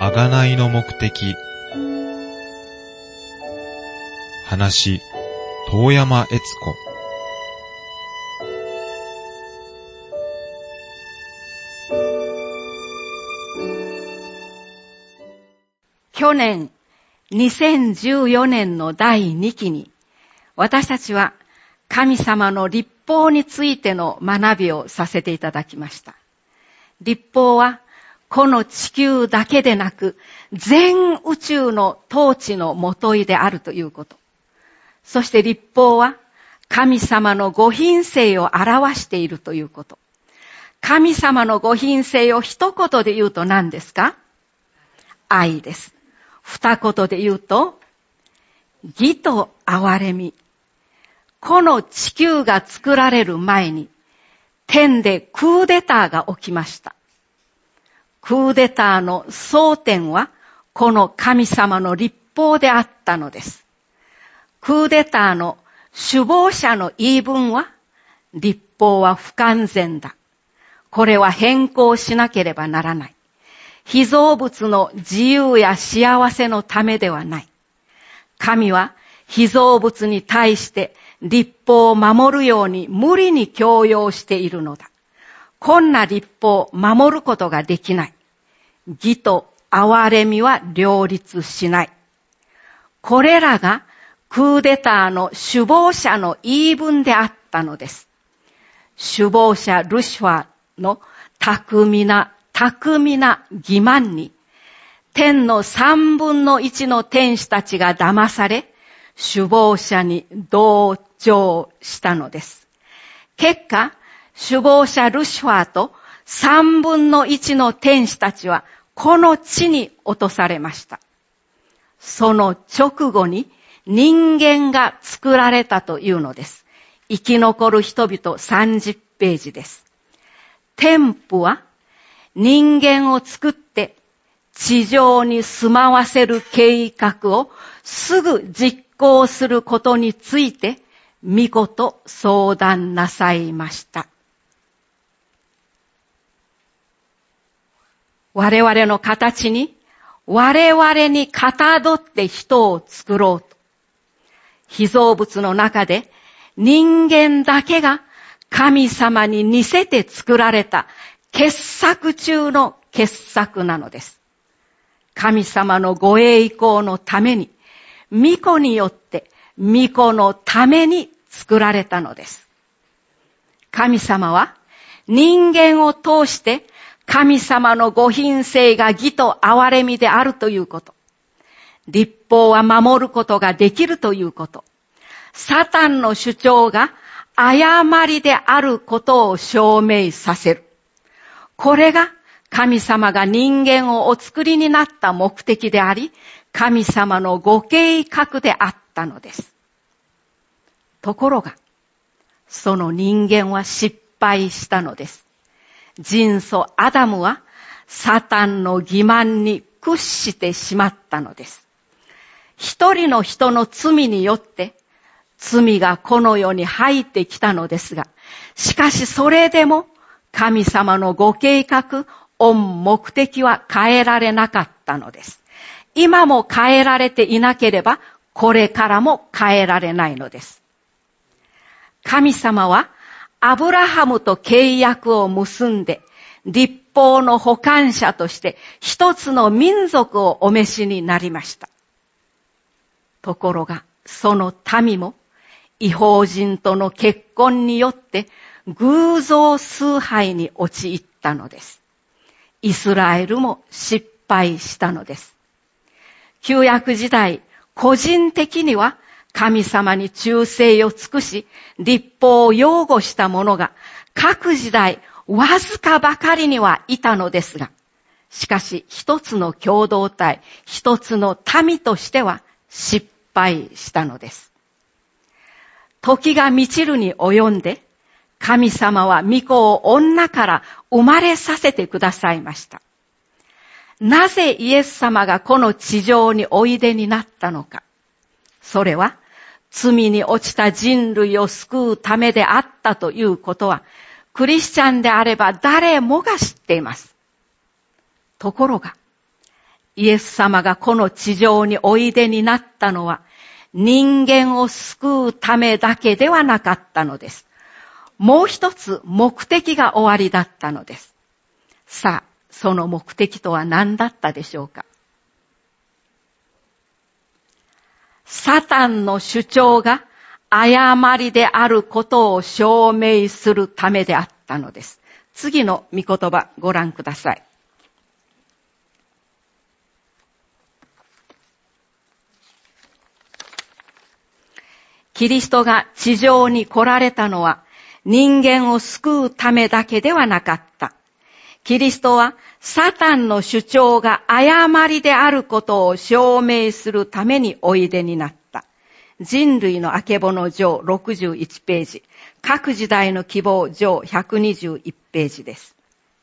贖いの目的。話、遠山悦子。 去年、2014年の第2期に、私たちは神様の律法についての学びをさせていただきました。律法は、この地球だけでなく、全宇宙の統治のもといであるということ。そして律法は、神様のご品性を表しているということ。神様のご品性を一言で言うと何ですか？愛です。二言で言うと、義と憐れみ。この地球が作られる前に、天でクーデターが起きました。クーデターの争点は、この神様の律法であったのです。クーデターの首謀者の言い分は、律法は不完全だ。これは変更しなければならない。被造物の自由や幸せのためではない。神は被造物に対して律法を守るように無理に強要しているのだ。こんな律法を守ることができない。義と憐れみは両立しない。これらがクーデターの首謀者の言い分であったのです。首謀者ルシファーの巧みな欺瞞に、天の3分の1の天使たちが騙され、首謀者に同情したのです。結果、首謀者ルシファーと3分の1の天使たちはこの地に落とされました。その直後に人間が作られたというのです。生き残る人々30ページです。天父は人間を作って地上に住まわせる計画をすぐ実行することについて御子と相談なさいました。我々の形に我々にかたどって人を作ろうと。被造物の中で人間だけが神様に似せて作られた傑作中の傑作なのです。神様のご栄光のために、御子によって御子のために作られたのです。神様は人間を通して神様のご品性が義と憐れみであるということ。律法は守ることができるということ。サタンの主張が誤りであることを証明させる。これが神様が人間をお作りになった目的であり、神様のご計画であったのです。ところが、その人間は失敗したのです。人祖アダムはサタンの欺瞞に屈してしまったのです。一人の人の罪によって罪がこの世に入ってきたのですが、しかしそれでも神様のご計画、御目的は変えられなかったのです。今も変えられていなければ、これからも変えられないのです。神様はアブラハムと契約を結んで、律法の保管者として一つの民族をお召しになりました。ところが、その民も異邦人との結婚によって偶像崇拝に陥ったのです。イスラエルも失敗したのです。旧約時代、個人的には神様に忠誠を尽くし、律法を擁護した者が各時代わずかばかりにはいたのですが、しかし一つの共同体、一つの民としては失敗したのです。時が満ちるに及んで、神様は御子を女から生まれさせてくださいました。なぜイエス様がこの地上においでになったのか。それは罪に落ちた人類を救うためであったということは、クリスチャンであれば誰もが知っています。ところが、 イエス様がこの地上においでになったのは、人間を救うためだけではなかったのです。もう一つ目的が終わりだったのです。さあ、その目的とは何だったでしょうか。サタンの主張が誤りであることを証明するためであったのです。次の御言葉ご覧ください。キリストが地上に来られたのは人間を救うためだけではなかった。キリストはサタンの主張が誤りであることを証明するためにおいでになった。人類のあけぼの上61ページ、各時代の希望上121ページです。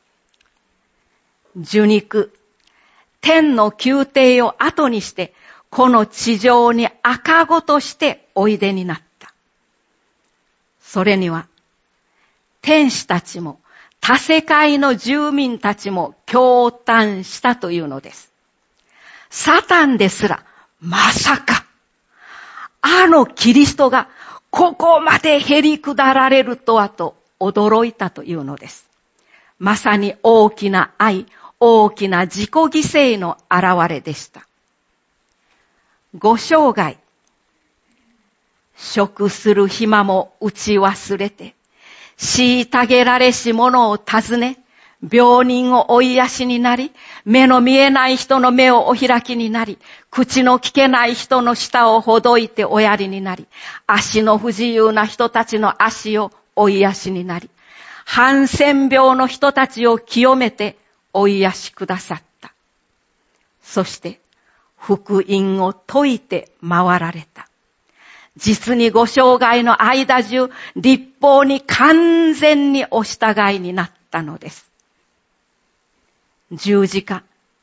受肉、天の宮廷を後にして、この地上に赤子としておいでになった。それには、天使たちも、他世界の住民たちも驚嘆したというのです。サタンですら、まさか、あのキリストがここまでへりくだられるとはと驚いたというのです。まさに大きな愛、大きな自己犠牲の現れでした。ご生涯、食する暇も打ち忘れて、虐げられし者を訪ね、病人をお癒しになり、目の見えない人の目をお開きになり、口の聞けない人の舌をほどいておやりになり、足の不自由な人たちの足をお癒しになり、ハンセン病の人たちを清めてお癒しくださった。そして、福音を説いて回られた。実にご生涯の間中、律法に完全にお従いになったのです。十字架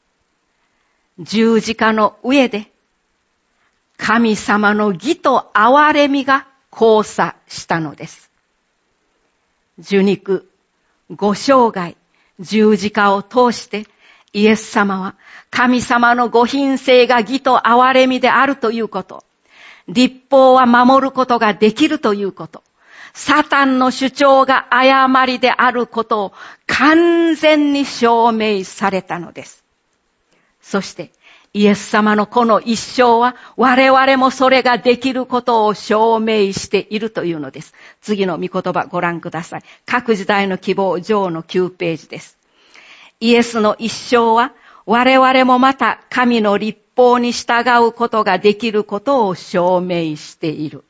の上で、神様の義と憐れみが交差したのです。受肉、ご生涯、十字架を通して、イエス様は神様のご品性が義と憐れみであるということ、律法は守ることができるということ、サタンの主張が誤りであることを完全に証明されたのです。そしてイエス様のこの一生は我々もそれができることを証明しているというのです。次の御言葉ご覧ください。各時代の希望上の9ページです。イエスの一生は我々もまた神の律法に従うことができることを証明している。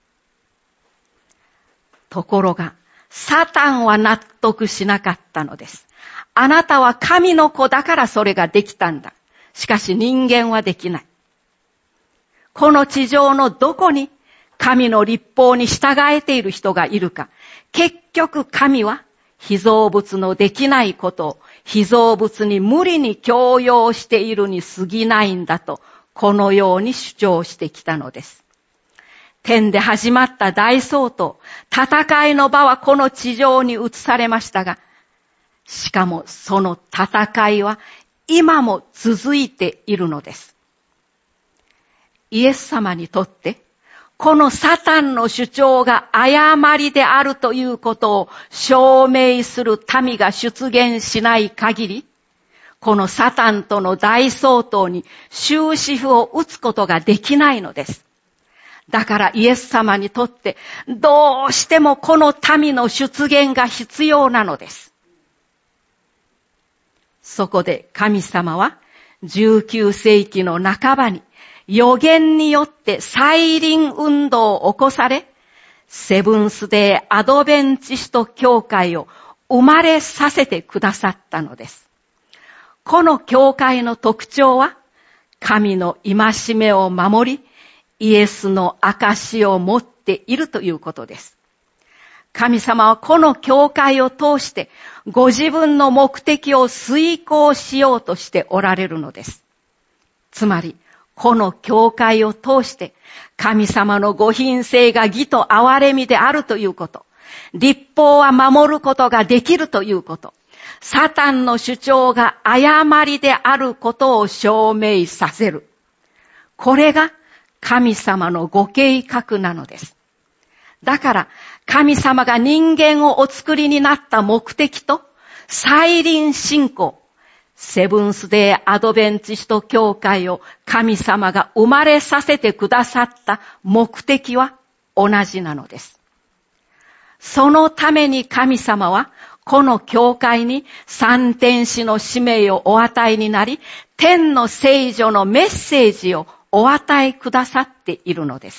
ところが、サタンは納得しなかったのです。あなたは神の子だからそれができたんだ。しかし人間はできない。この地上のどこに神の律法に従えている人がいるか。結局神は被造物のできないことを被造物に無理に強要しているに過ぎないんだと、このように主張してきたのです。天で始まった大争闘、戦いの場はこの地上に移されましたが、しかもその戦いは今も続いているのです。イエス様にとって、このサタンの主張が誤りであるということを証明する民が出現しない限り、このサタンとの大争闘に終止符を打つことができないのです。だからイエス様にとってどうしてもこの民の出現が必要なのです。そこで神様は19世紀の半ばに預言によって再臨運動を起こされ、セブンスデーアドベンチスト教会を生まれさせてくださったのです。この教会の特徴は、神の戒めを守り、イエスの証を持っているということです。神様はこの教会を通して、ご自分の目的を遂行しようとしておられるのです。つまり、この教会を通して、神様のご品性が義と憐れみであるということ、律法は守ることができるということ、 サタンの主張が誤りであることを証明させる。これが神様のご計画なのです。だから神様が人間をお作りになった目的と再臨信仰、セブンスデーアドベンチスト教会を神様が生まれさせてくださった目的は同じなのです。そのために神様はこの教会に三天使の使命をお与えになり、天の聖女のメッセージをお与えくださっているのです。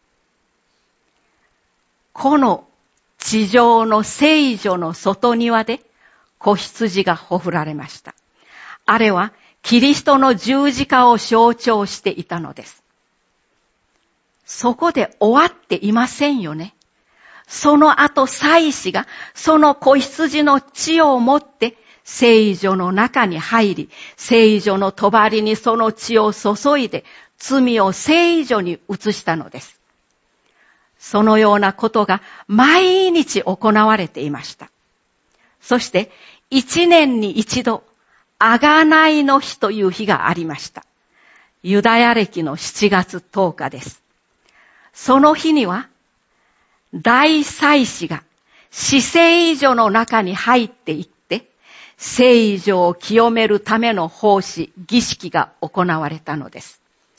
この地上の聖女の外庭で子羊がほふられました。あれはキリストの十字架を象徴していたのです。そこで終わっていませんよね。その後祭司がその子羊の血を持って聖女の中に入り、聖女の帳にその血を注いで罪を聖女に移したのです。そのようなことが毎日行われていました。そして1年に一度、贖いの日という日がありました。ユダヤ暦の7月10日です。その日には、大祭司が至聖所の中に入っていって、聖所を清めるための奉仕、儀式が行われたのです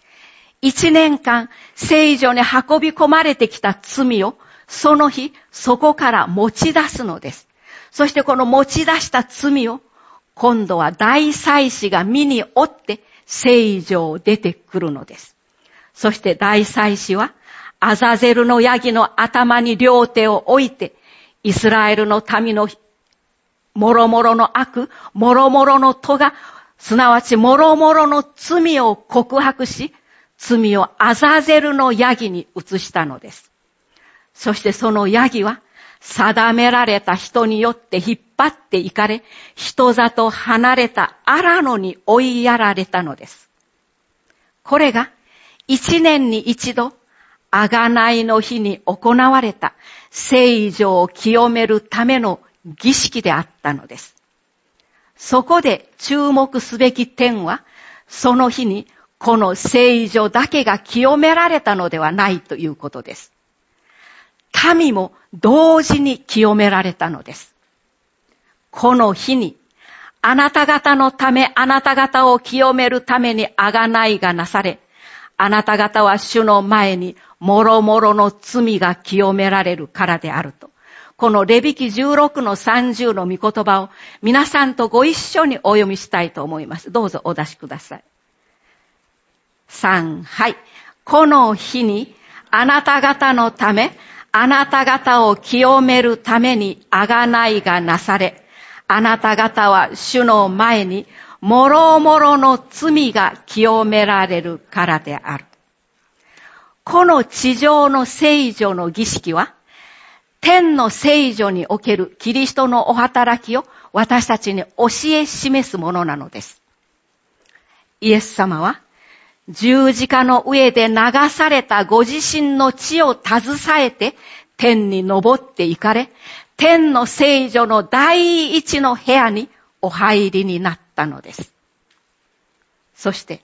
。1年間、聖所に運び込まれてきた罪を、その日、そこから持ち出すのです。そしてこの持ち出した罪を、今度は大祭司が身に負って聖所を出てくるのです。そして大祭司はアザゼルのヤギの頭に両手を置いて、イスラエルの民の諸々の悪、諸々の咎、すなわち諸々の罪を告白し、罪をアザゼルのヤギに移したのです。そしてそのヤギは定められた人によって引っ張っていかれ、人里離れた荒野に追いやられたのです。これが1年に一度、贖いの日に行われた聖所を清めるための儀式であったのです。そこで注目すべき点は、その日にこの聖所だけが清められたのではないということです。民も同時に清められたのです。この日にあなた方のため、あなた方を清めるために贖いがなされ、あなた方は主の前に諸々の罪が清められるからであると。このレビ記16の30の御言葉を皆さんとご一緒にお読みしたいと思います。どうぞお出しください。3、はい。この日にあなた方のため、あなた方を清めるために贖いがなされ、あなた方は主の前に諸々の罪が清められるからである。この地上の聖所の儀式は、天の聖所におけるキリストのお働きを私たちに教え示すものなのです。イエス様は、十字架の上で流されたご自身の血を携えて天に昇って行かれ、天の聖所の第一の部屋にお入りになったのです。そして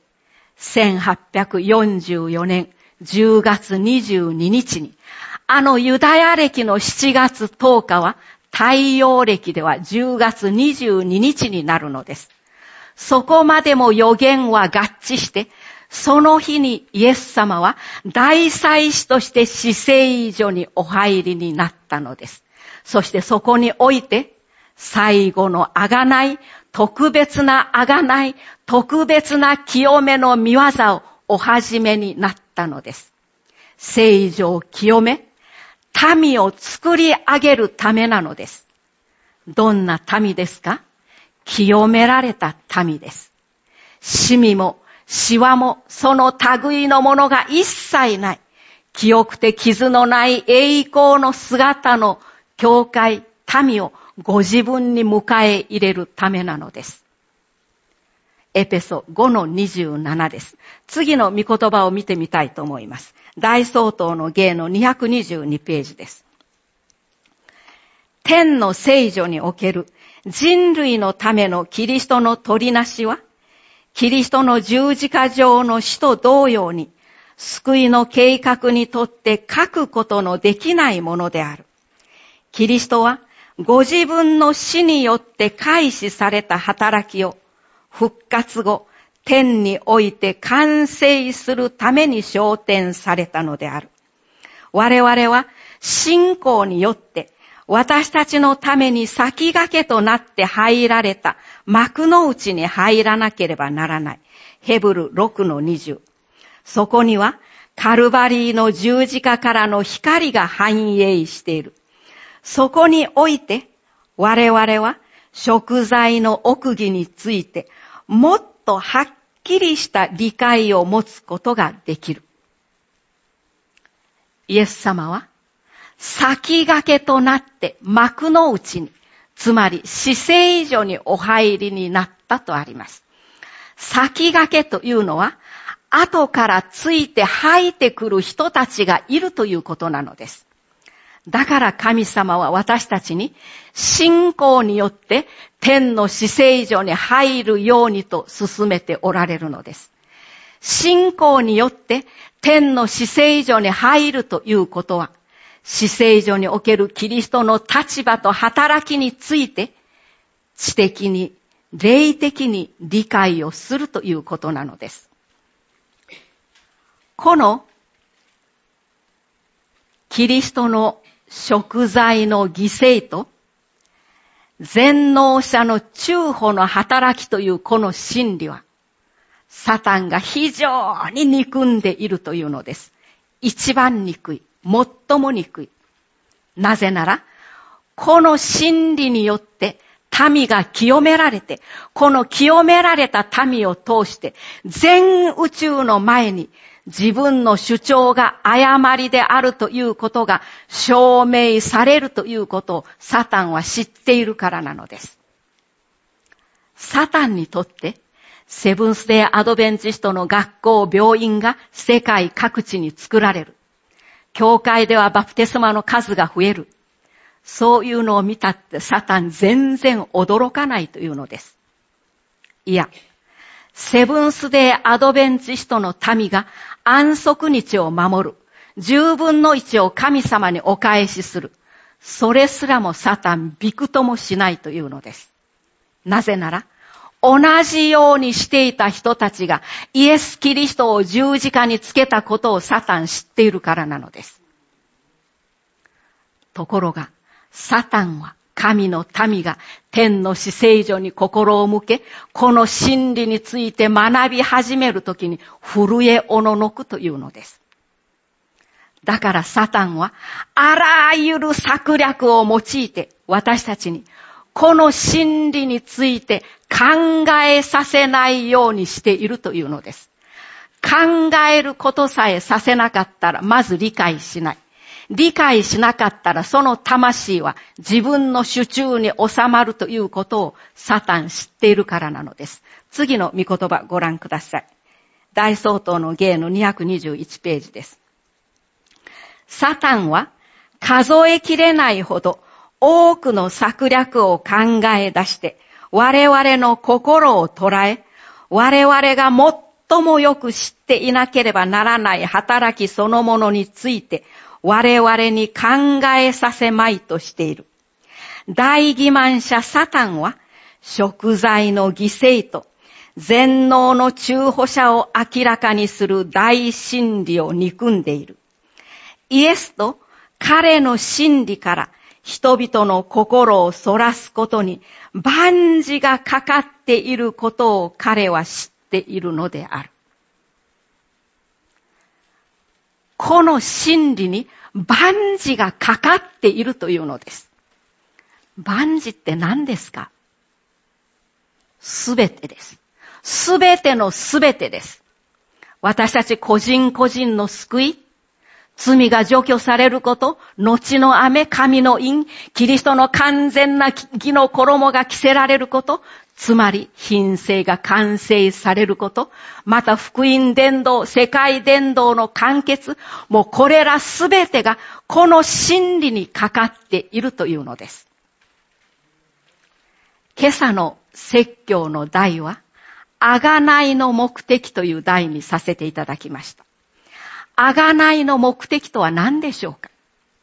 1844年10月22日に、あのユダヤ暦の7月10日は太陽暦では10月22日になるのです。そこまでも予言は合致して、その日にイエス様は大祭司として至聖所にお入りになったのです。そしてそこにおいて最後の贖い、特別な贖い、特別な清めの御業をお始めになったのです。聖所を清め、民を作り上げるためなのです。どんな民ですか？清められた民です。シミもシワもその類のものが一切ない、清くて傷のない栄光の姿の教会、民をご自分に迎え入れるためなのです。エペソ5の27です。次の御言葉を見てみたいと思います。大総統の芸の222ページです。天の聖所における人類のためのキリストの取りなしは、キリストの十字架上の死と同様に、救いの計画にとって書くことのできないものである。キリストは、ご自分の死によって開始された働きを、復活後、天において完成するために昇天されたのである。我々は信仰によって私たちのために先駆けとなって入られた幕の内に入らなければならない。ヘブル 6-20。そこにはカルバリーの十字架からの光が反映している。そこにおいて我々は贖罪の奥義についてもっとはっきりした理解を持つことができる。イエス様は先駆けとなって幕の内に、つまり死聖所にお入りになったとあります。先駆けというのは後からついて入ってくる人たちがいるということなのです。だから神様は私たちに信仰によって天の死聖所に入るようにと勧めておられるのです。信仰によって天の死聖所に入るということは、死聖所におけるキリストの立場と働きについて知的に、霊的に理解をするということなのです。このキリストの贖罪の犠牲と全能者の中保の働きというこの真理は、サタンが非常に憎んでいるというのです。一番憎い、最も憎い。なぜなら、この真理によって民が清められて、この清められた民を通して、全宇宙の前に自分の主張が誤りであるということが証明されるということをサタンは知っているからなのです。サタンにとってセブンスデーアドベンチストの学校、病院が世界各地に作られる。教会ではバプテスマの数が増える。そういうのを見たってサタン全然驚かないというのです。いや、セブンスデーアドベンチストの民が安息日を守る。10分の1を神様にお返しする。それすらもサタンびくともしないというのです。なぜなら、同じようにしていた人たちがイエス・キリストを十字架につけたことをサタン知っているからなのです。ところが、サタンは神の民が天の死聖所に心を向け、この真理について学び始めるときに震えおののくというのです。だからサタンはあらゆる策略を用いて私たちにこの真理について考えさせないようにしているというのです。考えることさえさせなかったらまず理解しない。理解しなかったらその魂は自分の手中に収まるということをサタン知っているからなのです。次の御言葉ご覧ください。大総統の芸の221ページです。サタンは数えきれないほど多くの策略を考え出して我々の心を捉え、我々が最もよく知っていなければならない働きそのものについて我々に考えさせまいとしている。大欺瞞者サタンは贖罪の犠牲と全能の中保者を明らかにする大真理を憎んでいる。イエスと彼の真理から人々の心をそらすことに万事がかかっていることを彼は知っているのである。この真理に万事がかかっているというのです。万事って何ですか？すべてです。すべてのすべてです。私たち個人個人の救い、罪が除去されること、後の雨、神の印、キリストの完全な義の衣が着せられること、つまり品性が完成されること、また福音伝道、世界伝道の完結、もうこれらすべてがこの真理にかかっているというのです。 今朝の説教の題は、贖いの目的という題にさせていただきました。贖いの目的とは何でしょうか？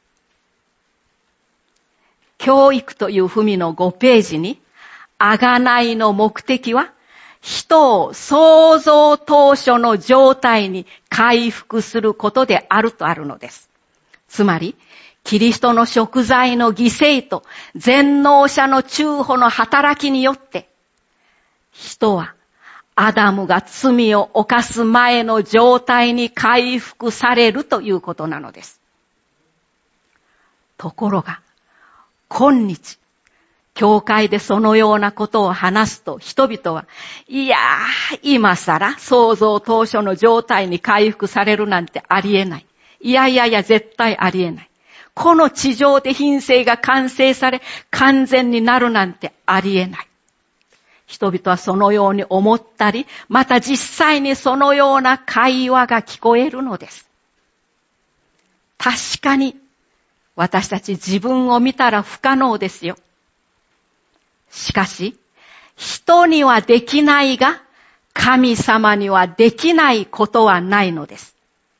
教育という文の5ページに、贖いの目的は、人を創造当初の状態に回復することであるとあるのです。つまり、キリストの贖罪の犠牲と全能者の中保の働きによって、人はアダムが罪を犯す前の状態に回復されるということなのです。ところが、今日、教会でそのようなことを話すと人々は、いやー、今更創造当初の状態に回復されるなんてありえない。いや、絶対ありえない。この地上で品性が完成され、完全になるなんてありえない。人々はそのように思ったり、また実際にそのような会話が聞こえるのです。確かに、私たち自分を見たら不可能ですよ。しかし、人にはできないが、神様にはできないことはないのです。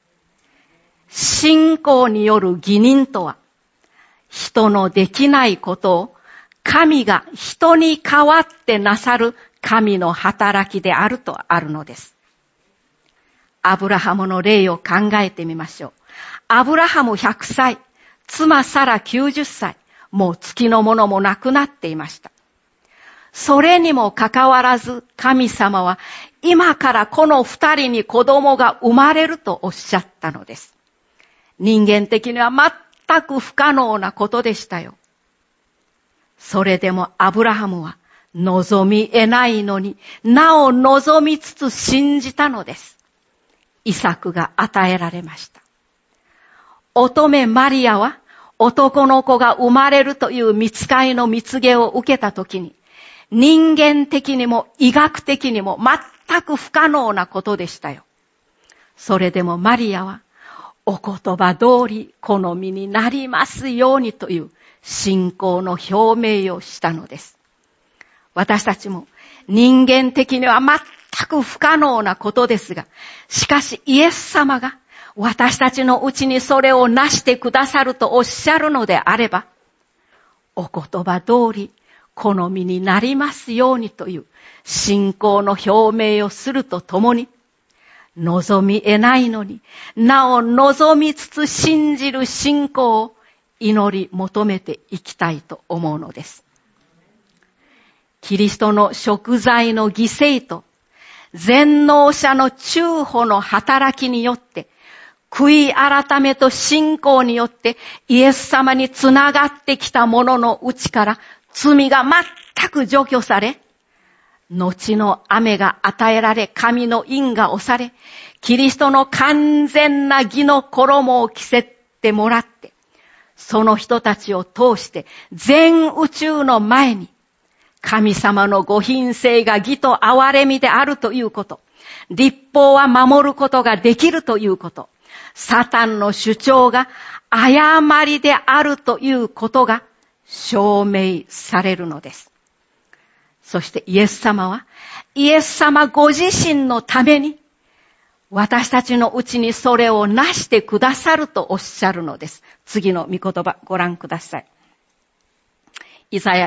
信仰による義人とは、人のできないことを神が人に代わってなさる神の働きであるとあるのです。アブラハムの例を考えてみましょう。アブラハム100歳、妻サラ90歳、もう月のものもなくなっていました。それにもかかわらず神様は今からこの2人に子供が生まれるとおっしゃったのです。人間的には全く不可能なことでしたよ。それでもアブラハムは望み得ないのになお望みつつ信じたのです。イサクが与えられました。乙女マリアは男の子が生まれるという御使いの蜜毛を受けたときに人間的にも医学的にも全く不可能なことでしたよ。それでもマリアはお言葉通り好みになりますようにという信仰の表明をしたのです。私たちも人間的には全く不可能なことですが、しかしイエス様が私たちのうちにそれをなしてくださるとおっしゃるのであれば、お言葉通り好みになりますようにという信仰の表明をするとともに、望み得ないのになお望みつつ信じる信仰を祈り求めていきたいと思うのです。キリストの贖罪の犠牲と全能者の中保の働きによって、悔い改めと信仰によってイエス様につながってきた者のうちから罪が全く除去され、後の雨が与えられ、神の印が押され、キリストの完全な義の衣を着せてもらって、その人たちを通して全宇宙の前に神様のご品性が義と憐れみであるということ、律法は守ることができるということ、サタンの主張が誤りであるということが証明されるのです。そしてイエス様は、イエス様ご自身のために、私たちのうちにそれをなしてくださるとおっしゃるのです。次の御言葉ご覧ください。イザヤ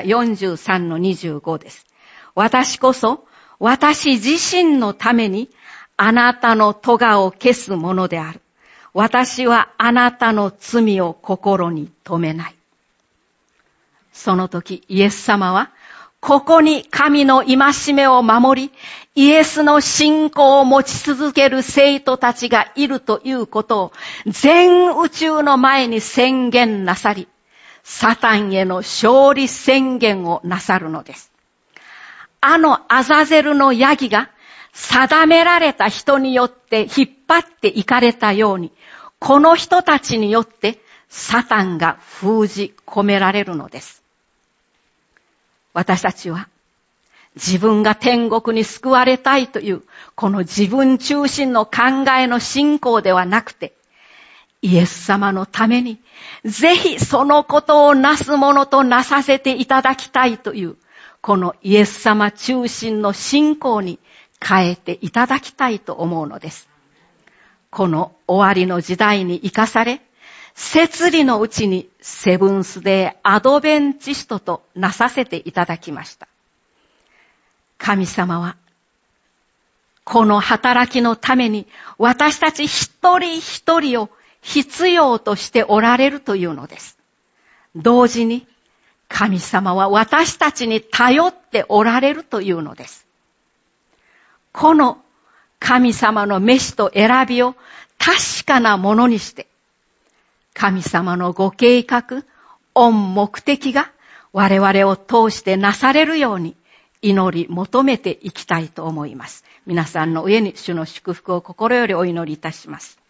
43-25 です。私こそ、私自身のために、あなたの咎を消すものである。私はあなたの罪を心に留めない。その時、イエス様は、ここに神の戒めを守り、イエスの信仰を持ち続ける生徒たちがいるということを全宇宙の前に宣言なさり、サタンへの勝利宣言をなさるのです。あのアザゼルのヤギが定められた人によって引っ張っていかれたように、この人たちによってサタンが封じ込められるのです。私たちは自分が天国に救われたいというこの自分中心の考えの信仰ではなくて、イエス様のためにぜひそのことをなすものとなさせていただきたいというこのイエス様中心の信仰に変えていただきたいと思うのです。この終わりの時代に生かされ、摂理のうちにセブンスデーアドベンチストとなさせていただきました。神様は、この働きのために私たち一人一人を必要としておられるというのです。同時に、神様は私たちに頼っておられるというのです。この神様の召しと選びを確かなものにして、神様のご計画、御目的が我々を通してなされるように祈り求めていきたいと思います。皆さんの上に主の祝福を心よりお祈りいたします。